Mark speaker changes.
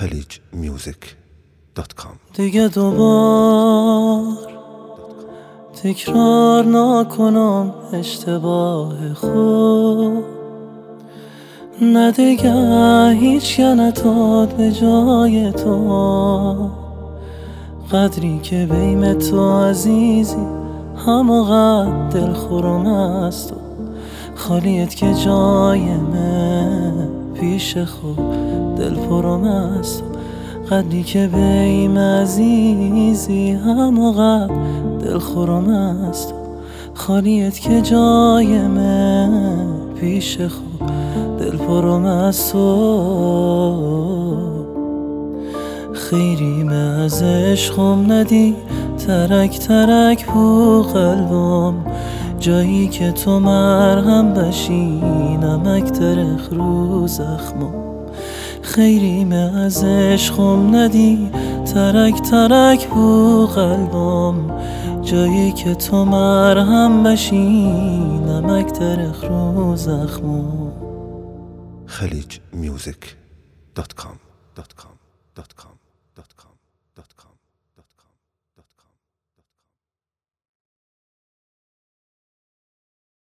Speaker 1: khaleejmusic.com.
Speaker 2: دیگه دوبار تکرار نکنم اشتباه خود، نه دیگه هیچ نتاد به جای تو. قدری که بیم تو عزیزی هموقت دل خورم از تو، خالیت که جای من پیش خود دل پرم از تو. قدری که بیم عزیزی هموقت دل خورم از تو، خالیت که جای من پیش خود دل پرم از تو. خیریم از عشقم ندی ترک ترک بو قلبم، جایی که تو مرهم بشی نمک ترخ رو زخمم. خیریم از عشقم ندی ترک ترک بو قلبم، جایی که تو مرهم بشی نمک ترخ رو زخمم.
Speaker 1: khaleejmusic.com